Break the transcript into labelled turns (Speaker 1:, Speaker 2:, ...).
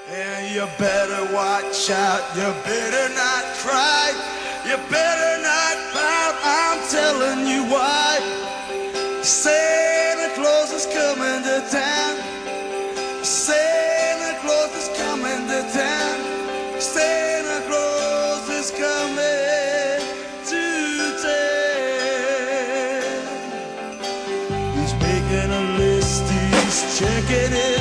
Speaker 1: And you better watch out, you better not cry, you better not pout, I'm telling you why. Santa Claus is coming to town, Santa Claus is coming to town, Santa Claus is coming to town. He's making a list, he's checking it